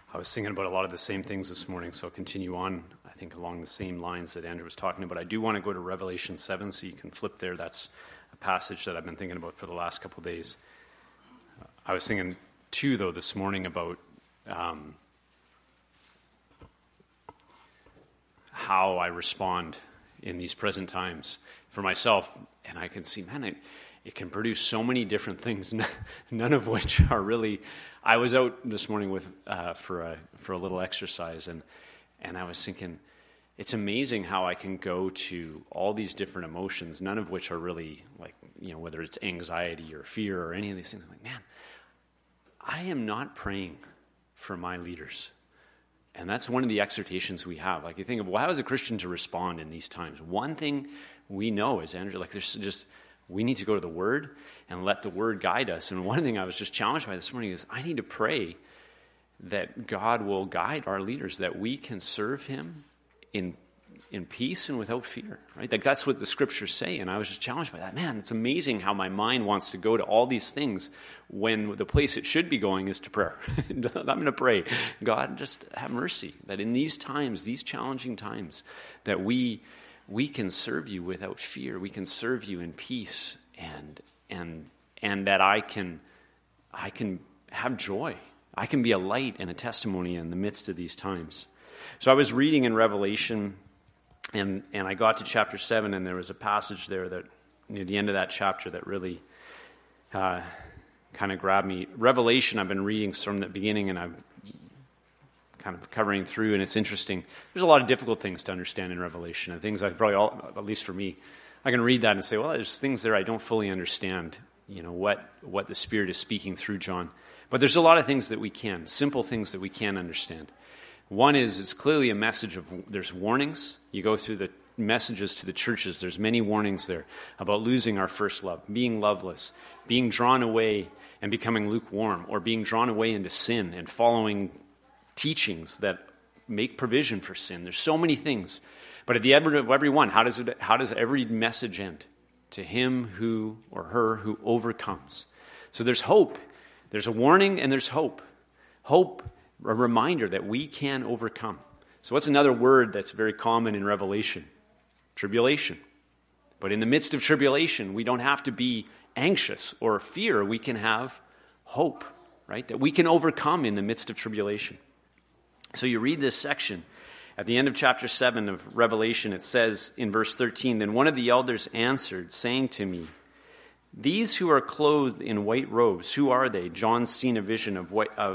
I was thinking about a lot of the same things this morning, so I'll continue on, I think, along the same lines that Andrew was talking about. I do want to go to Revelation 7, so you can flip there. That's a passage that I've been thinking about for the last couple of days. I was thinking, too, though, this morning about how I respond in these present times for myself, and I can see, man, it can produce so many different things, none of which are really. I was out this morning with for a little exercise, and I was thinking, it's amazing how I can go to all these different emotions, none of which are really like, whether it's anxiety or fear or any of these things. I'm like, man, I am not praying for my leaders. And that's one of the exhortations we have. Like, you think of, well, how is a Christian to respond in these times? One thing we know is, Andrew, like, there's just, we need to go to the Word and let the Word guide us. And one thing I was just challenged by this morning is I need to pray that God will guide our leaders, that we can serve Him in peace and without fear, right? Like, that's what the Scriptures say. And I was just challenged by that. Man, it's amazing how my mind wants to go to all these things when the place it should be going is to prayer. I'm going to pray, God, just have mercy, that in these times, these challenging times, that we can serve you without fear. We can serve you in peace, and that I can have joy. I can be a light and a testimony in the midst of these times. So I was reading in Revelation, and I got to chapter 7, and there was a passage there that near the end of that chapter that really kind of grabbed me. Revelation, I've been reading from the beginning, and I'm kind of covering through, and it's interesting. There's a lot of difficult things to understand in Revelation, and things I probably all, at least for me, I can read that and say, well, there's things there I don't fully understand, what the Spirit is speaking through John. But there's a lot of things that we can, simple things that we can understand. One is, it's clearly a message of, there's warnings. You go through the messages to the churches, there's many warnings there about losing our first love, being loveless, being drawn away and becoming lukewarm, or being drawn away into sin and following teachings that make provision for sin. There's so many things. But at the end of every one, how does every message end? To him who or her who overcomes. So there's hope. There's a warning and there's hope. Hope, a reminder that we can overcome. So what's another word that's very common in Revelation? Tribulation. But in the midst of tribulation, we don't have to be anxious or fear. We can have hope, right? That we can overcome in the midst of tribulation. So you read this section. At the end of chapter 7 of Revelation, it says in verse 13, "Then one of the elders answered, saying to me, 'These who are clothed in white robes, who are they?' John's seen a vision of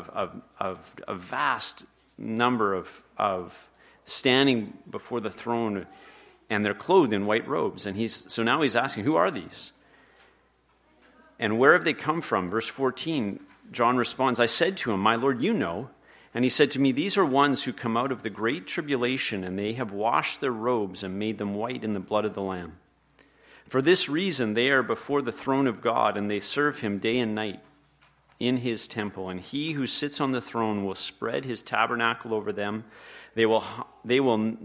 a vast number of standing before the throne, and they're clothed in white robes. And so now he's asking, who are these? And where have they come from?" Verse 14, John responds, "I said to him, 'My Lord, you know.' And he said to me, 'These are ones who come out of the great tribulation, and they have washed their robes and made them white in the blood of the Lamb. For this reason they are before the throne of God, and they serve him day and night in his temple. And he who sits on the throne will spread his tabernacle over them. They will hunger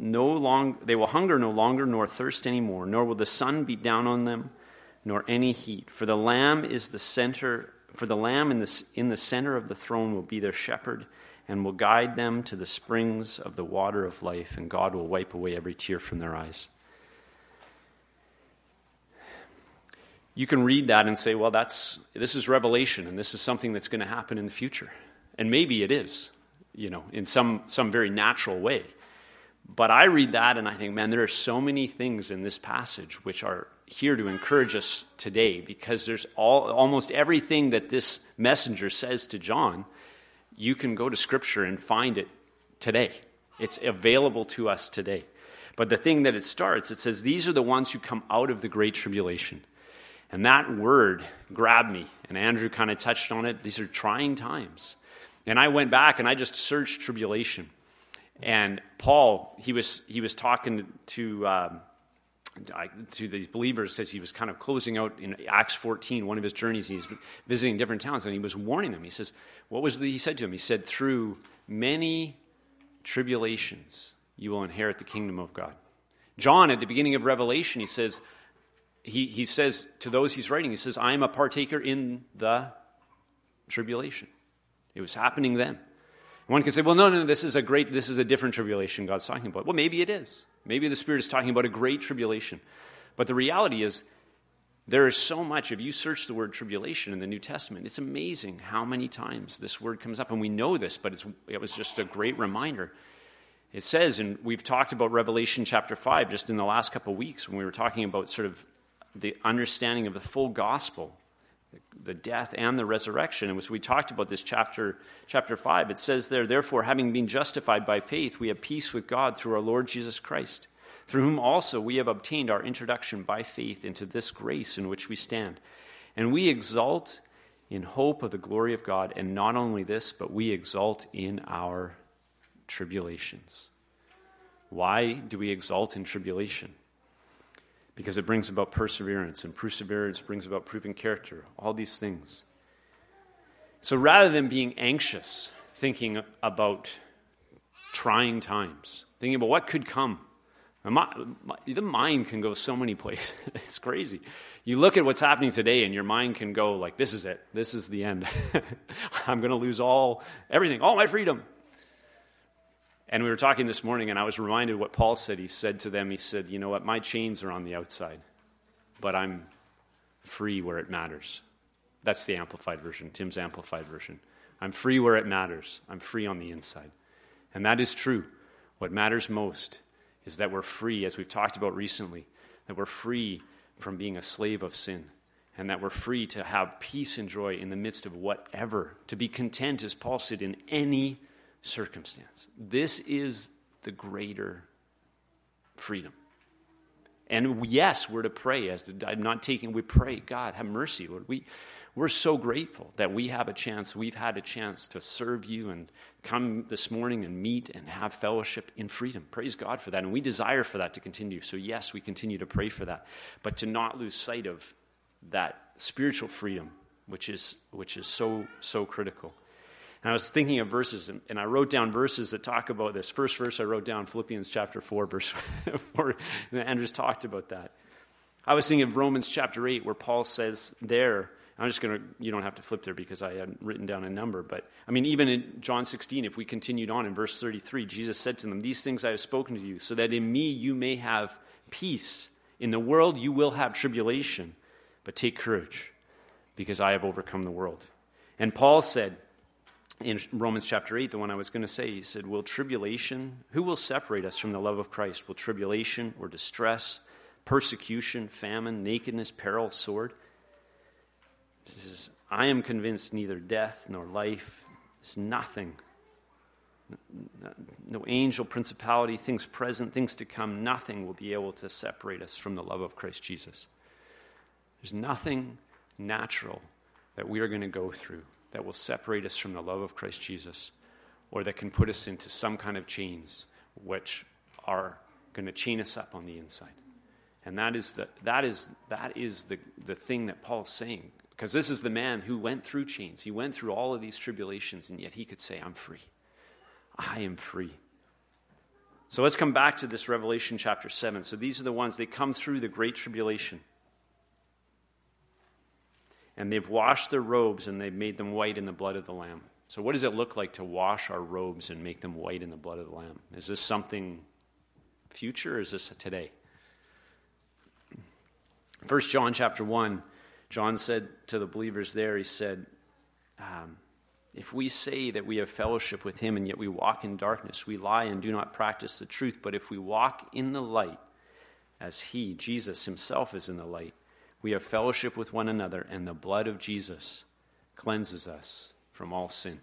no longer, nor thirst any more, nor will the sun beat down on them, nor any heat. For the Lamb is the center. For the Lamb in the center of the throne will be their shepherd, and will guide them to the springs of the water of life, and God will wipe away every tear from their eyes." You can read that and say, well, this is Revelation, and this is something that's going to happen in the future. And maybe it is, in some very natural way. But I read that and I think, man, there are so many things in this passage which are here to encourage us today, because there's almost everything that this messenger says to John. You can go to Scripture and find it today. It's available to us today. But the thing that it starts, it says, these are the ones who come out of the great tribulation. And that word grabbed me. And Andrew kind of touched on it. These are trying times. And I went back and I just searched tribulation. And Paul, he was talking to these believers as he was kind of closing out in Acts 14, one of his journeys. He's visiting different towns, and he was warning them. He says, he said to him? He said, "Through many tribulations you will inherit the kingdom of God." John, at the beginning of Revelation, he says to those he's writing, he says, "I am a partaker in the tribulation." It was happening then. One can say, well, no, this is a different tribulation God's talking about. Well, maybe it is. Maybe the Spirit is talking about a great tribulation. But the reality is, there is so much. If you search the word tribulation in the New Testament, it's amazing how many times this word comes up. And we know this, but it was just a great reminder. It says, and we've talked about Revelation chapter 5 just in the last couple of weeks when we were talking about sort of the understanding of the full gospel, the death and the resurrection. And as we talked about this chapter 5, it says there, therefore, having been justified by faith, we have peace with God through our Lord Jesus Christ, through whom also we have obtained our introduction by faith into this grace in which we stand. And we exult in hope of the glory of God, and not only this, but we exult in our tribulations. Why do we exult in tribulation? Because it brings about perseverance, and perseverance brings about proven character, all these things. So rather than being anxious, thinking about trying times, thinking about what could come, the mind can go so many places. It's crazy. You look at what's happening today and your mind can go like, this is it. This is the end. I'm going to lose everything, all my freedom. And we were talking this morning and I was reminded what Paul said. He said to them, he said, you know what, my chains are on the outside, but I'm free where it matters. That's the Amplified Version, Tim's Amplified Version. I'm free where it matters. I'm free on the inside. And that is true. What matters most is that we're free, as we've talked about recently, that we're free from being a slave of sin, and that we're free to have peace and joy in the midst of whatever, to be content, as Paul said, in any circumstance. This is the greater freedom. And yes, we're to pray. We pray, God, have mercy, Lord. We're so grateful that we've had a chance to serve you and come this morning and meet and have fellowship in freedom. Praise God for that. And we desire for that to continue. So yes, we continue to pray for that. But to not lose sight of that spiritual freedom, which is so critical. And I was thinking of verses, and I wrote down verses that talk about this. First verse I wrote down, Philippians chapter 4, verse 4. And Andrew's talked about that. I was thinking of Romans chapter 8, where Paul says there, you don't have to flip there because I hadn't written down a number, but I mean, even in John 16, if we continued on in verse 33, Jesus said to them, these things I have spoken to you, so that in me you may have peace. In the world you will have tribulation, but take courage, because I have overcome the world. And Paul said in Romans chapter 8, the one I was going to say, he said, who will separate us from the love of Christ? Will tribulation or distress, persecution, famine, nakedness, peril, sword? He says, I am convinced neither death nor life is nothing. No angel, principality, things present, things to come, nothing will be able to separate us from the love of Christ Jesus. There's nothing natural that we are going to go through that will separate us from the love of Christ Jesus, or that can put us into some kind of chains which are going to chain us up on the inside. And that is the thing that Paul's saying. Because this is the man who went through chains. He went through all of these tribulations, and yet he could say, I'm free. I am free. So let's come back to this Revelation chapter 7. So these are the ones, they come through the great tribulation. And they've washed their robes, and they've made them white in the blood of the Lamb. So what does it look like to wash our robes and make them white in the blood of the Lamb? Is this something future, or is this today? 1 John chapter 1, John said to the believers there, he said, if we say that we have fellowship with him and yet we walk in darkness, we lie and do not practice the truth. But if we walk in the light, as he, Jesus himself, is in the light, we have fellowship with one another, and the blood of Jesus cleanses us from all sin.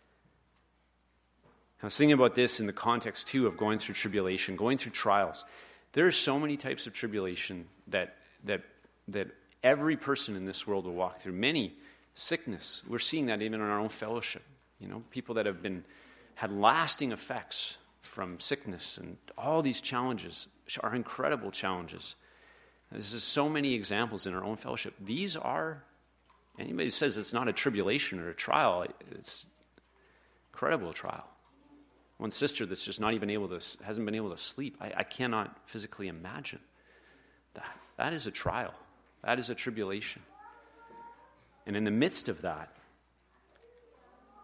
I was thinking about this in the context, too, of going through tribulation, going through trials. There are so many types of tribulation that every person in this world will walk through. Many sickness. We're seeing that even in our own fellowship. People that have had lasting effects from sickness, and all these challenges are incredible challenges. There's so many examples in our own fellowship. These are, anybody who says it's not a tribulation or a trial, it's incredible trial. One sister that's just hasn't been able to sleep. I cannot physically imagine that. That is a trial. That is a tribulation. And in the midst of that,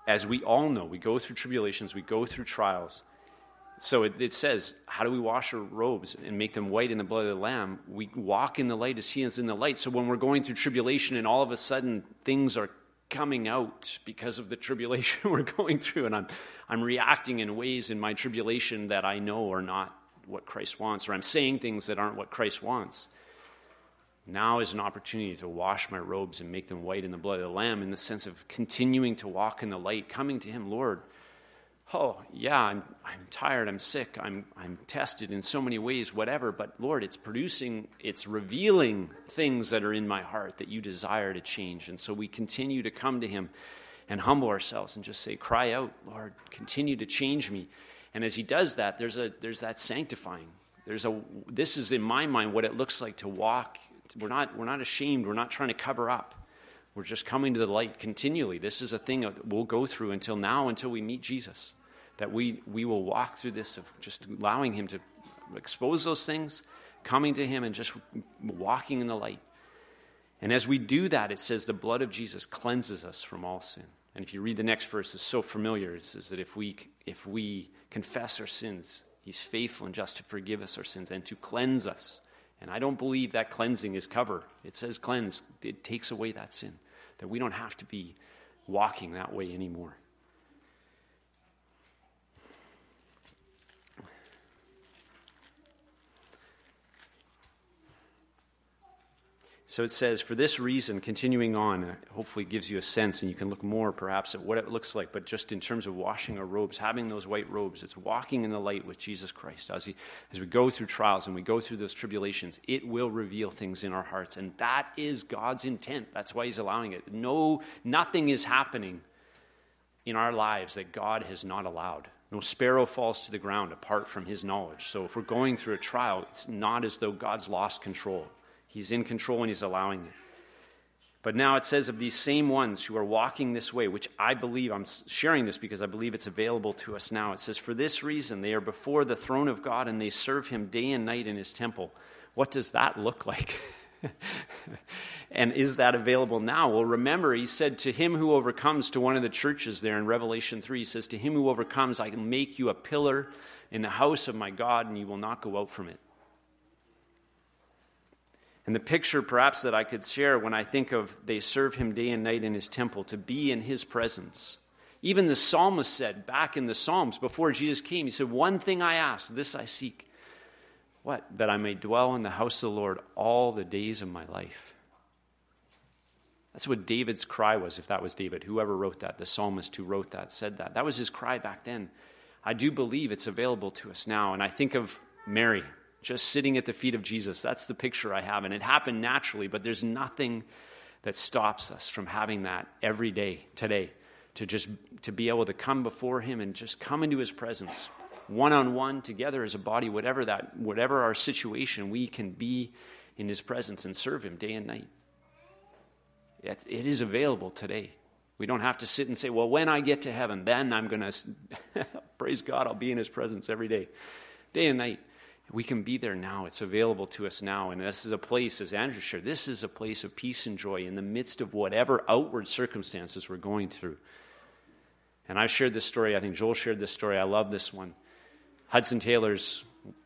as we all know, we go through tribulations, we go through trials. So it says, how do we wash our robes and make them white in the blood of the Lamb? We walk in the light as he is in the light. So when we're going through tribulation and all of a sudden things are coming out because of the tribulation we're going through, and I'm reacting in ways in my tribulation that I know are not what Christ wants, or I'm saying things that aren't what Christ wants. Now is an opportunity to wash my robes and make them white in the blood of the Lamb, in the sense of continuing to walk in the light, coming to him, Lord, oh, yeah, I'm tired, I'm sick, I'm tested in so many ways, whatever, but Lord, it's revealing things that are in my heart that you desire to change. And so we continue to come to him and humble ourselves and just say, cry out, Lord, continue to change me. And as he does that, there's that sanctifying. This is in my mind what it looks like to walk. We're not ashamed, we're not trying to cover up. We're just coming to the light continually. This is a thing that we'll go through until we meet Jesus. That we will walk through this of just allowing him to expose those things, coming to him and just walking in the light. And as we do that, it says the blood of Jesus cleanses us from all sin. And if you read the next verse, it's so familiar. It says that if we confess our sins, he's faithful and just to forgive us our sins and to cleanse us. And I don't believe that cleansing is cover. It says cleanse. It takes away that sin. That we don't have to be walking that way anymore. So it says, for this reason, continuing on, hopefully gives you a sense, and you can look more perhaps at what it looks like, but just in terms of washing our robes, having those white robes, it's walking in the light with Jesus Christ. As we go through trials and we go through those tribulations, it will reveal things in our hearts, and that is God's intent. That's why he's allowing it. Nothing is happening in our lives that God has not allowed. No sparrow falls to the ground apart from his knowledge. So if we're going through a trial, it's not as though God's lost control. He's in control and he's allowing it. But now it says of these same ones who are walking this way, which I believe, I'm sharing this because I believe it's available to us now. It says, for this reason, they are before the throne of God and they serve him day and night in his temple. What does that look like? And is that available now? Well, remember, he said to him who overcomes, to one of the churches there in Revelation 3, he says, to him who overcomes, I can make you a pillar in the house of my God and you will not go out from it. And the picture perhaps that I could share when I think of they serve him day and night in his temple, to be in his presence. Even the psalmist said back in the Psalms before Jesus came, he said, one thing I ask, this I seek. What? That I may dwell in the house of the Lord all the days of my life. That's what David's cry was, if that was David. Whoever wrote that, the psalmist who wrote that, said that. That was his cry back then. I do believe it's available to us now. And I think of Mary, just sitting at the feet of Jesus. That's the picture I have. And it happened naturally, but there's nothing that stops us from having that every day, today, to be able to come before him and just come into his presence, one-on-one, together as a body, whatever our situation, we can be in his presence and serve him day and night. It is available today. We don't have to sit and say, well, when I get to heaven, then I'm going to, praise God, I'll be in his presence every day and night. We can be there now. It's available to us now. And this is a place, as Andrew shared, this is a place of peace and joy in the midst of whatever outward circumstances we're going through. And I've shared this story. I think Joel shared this story. I love this one. Hudson Taylor's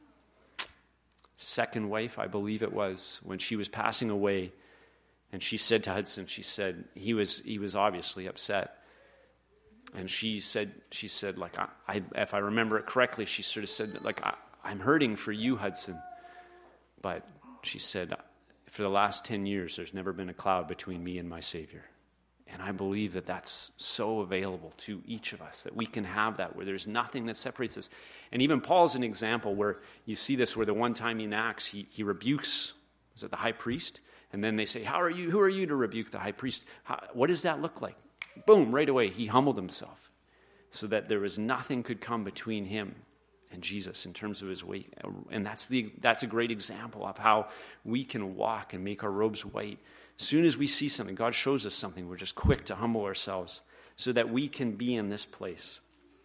second wife, I believe it was, when she was passing away, and she said to Hudson, she said, he was obviously upset. And she said, like, if I remember it correctly, she sort of said, like, I'm hurting for you, Hudson. But she said, for the last 10 years, there's never been a cloud between me and my Savior. And I believe that that's so available to each of us, that we can have that, where there's nothing that separates us. And even Paul's an example where you see this, where the one time in Acts, he rebukes, is it the high priest? And then they say, who are you to rebuke the high priest? What does that look like? Boom, right away, he humbled himself so that there was nothing could come between him and Jesus in terms of his weight. And that's a great example of how we can walk and make our robes white. As soon as we see something, God shows us something, we're just quick to humble ourselves so that we can be in this place.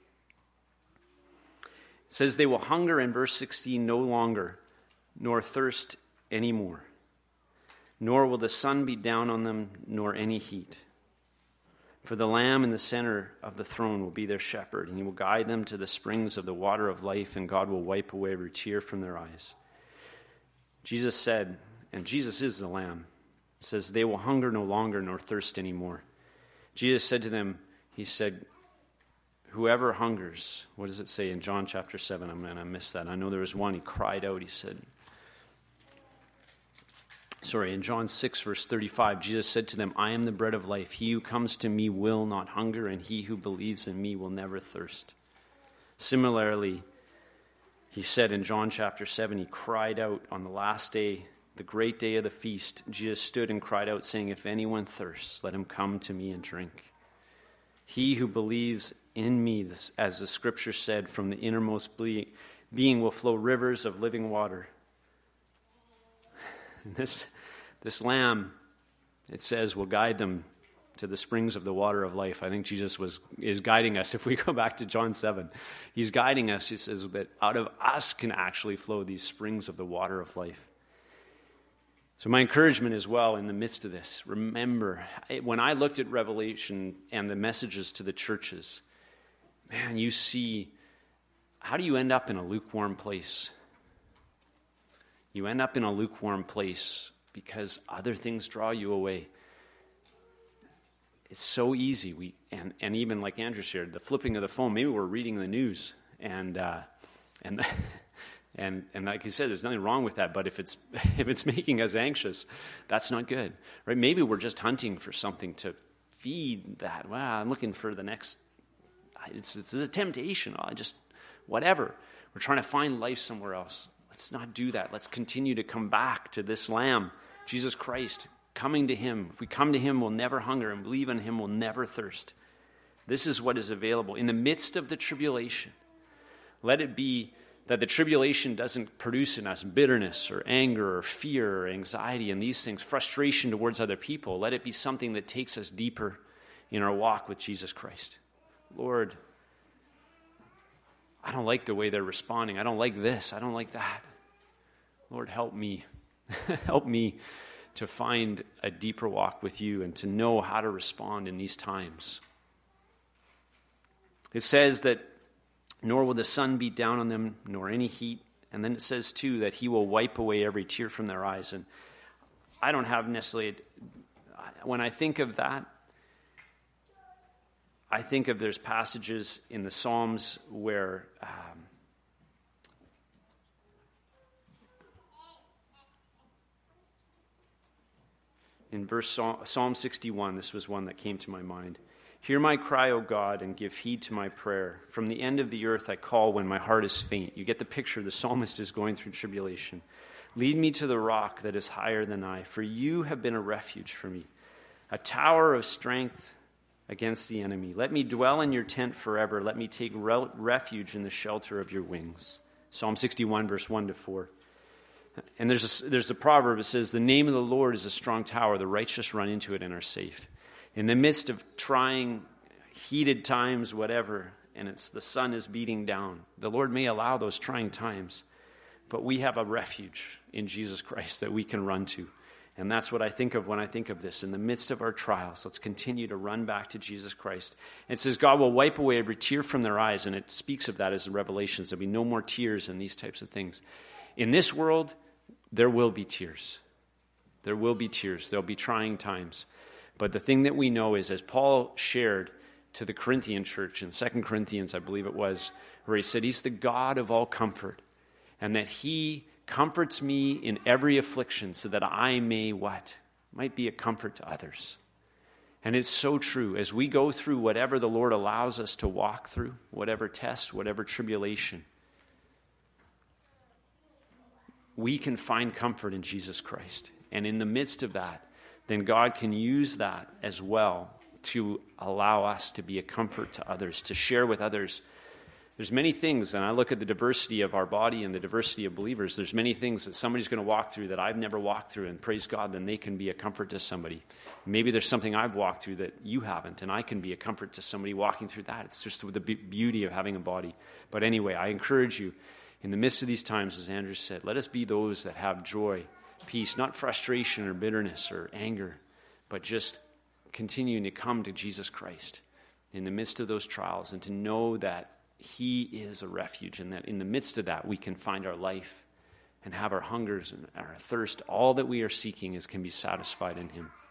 It says they will hunger in verse 16 no longer, nor thirst anymore, nor will the sun be down on them, nor any heat. For the Lamb in the center of the throne will be their shepherd, and he will guide them to the springs of the water of life, and God will wipe away every tear from their eyes. Jesus said, and Jesus is the Lamb, it says, they will hunger no longer nor thirst anymore. Jesus said to them, he said, whoever hungers, what does it say in John chapter 7? I'm going to miss that. I know there was one, he cried out, he said, in John 6, verse 35, Jesus said to them, I am the bread of life. He who comes to me will not hunger, and he who believes in me will never thirst. Similarly, he said in John chapter 7, he cried out on the last day, the great day of the feast. Jesus stood and cried out, saying, if anyone thirsts, let him come to me and drink. He who believes in me, as the scripture said, from the innermost being will flow rivers of living water. This Lamb, it says, will guide them to the springs of the water of life. I think Jesus is guiding us. If we go back to John 7, he's guiding us. He says that out of us can actually flow these springs of the water of life. So my encouragement as well in the midst of this, remember, when I looked at Revelation and the messages to the churches, man, you see, how do you end up in a lukewarm place? You end up in a lukewarm place because other things draw you away. It's so easy. And even like Andrew shared, the flipping of the phone. Maybe we're reading the news, and like you said, there's nothing wrong with that. But if it's making us anxious, that's not good, right? Maybe we're just hunting for something to feed that. Wow, I'm looking for the next. It's a temptation. Whatever. We're trying to find life somewhere else. Let's not do that. Let's continue to come back to this Lamb, Jesus Christ, coming to him. If we come to him, we'll never hunger, and believe in him, we'll never thirst. This is what is available. In the midst of the tribulation, let it be that the tribulation doesn't produce in us bitterness or anger or fear or anxiety and these things, frustration towards other people. Let it be something that takes us deeper in our walk with Jesus Christ. Lord, I don't like the way they're responding. I don't like this. I don't like that. Lord, help me. Help me to find a deeper walk with you and to know how to respond in these times. It says that nor will the sun beat down on them, nor any heat. And then it says, too, that he will wipe away every tear from their eyes. And I don't have necessarily, when I think of that, I think of there's passages in the Psalms where in Psalm 61, this was one that came to my mind. Hear my cry, O God, and give heed to my prayer. From the end of the earth I call when my heart is faint. You get the picture. The psalmist is going through tribulation. Lead me to the rock that is higher than I, for you have been a refuge for me, a tower of strength against the enemy. Let me dwell in your tent forever. Let me take refuge in the shelter of your wings. Psalm 61, verse 1 to 4. And there's a proverb that says, the name of the Lord is a strong tower. The righteous run into it and are safe. In the midst of trying, heated times, whatever, and the sun is beating down, the Lord may allow those trying times, but we have a refuge in Jesus Christ that we can run to. And that's what I think of when I think of this. In the midst of our trials, let's continue to run back to Jesus Christ. And it says God will wipe away every tear from their eyes, and it speaks of that as in Revelations. There'll be no more tears and these types of things. In this world, there will be tears. There will be tears. There'll be trying times. But the thing that we know is, as Paul shared to the Corinthian church in 2 Corinthians, I believe it was, where he said he's the God of all comfort, and that he comforts me in every affliction so that I may what? Might be a comfort to others. And it's so true. As we go through whatever the Lord allows us to walk through, whatever test, whatever tribulation, we can find comfort in Jesus Christ. And in the midst of that, then God can use that as well to allow us to be a comfort to others, to share with others. There's many things, and I look at the diversity of our body and the diversity of believers. There's many things that somebody's going to walk through that I've never walked through, and praise God, then they can be a comfort to somebody. Maybe there's something I've walked through that you haven't, and I can be a comfort to somebody walking through that. It's just the beauty of having a body. But anyway, I encourage you, in the midst of these times, as Andrew said, let us be those that have joy, peace, not frustration or bitterness or anger, but just continuing to come to Jesus Christ in the midst of those trials, and to know that he is a refuge, and that in the midst of that we can find our life and have our hungers and our thirst. All that we are seeking can be satisfied in him.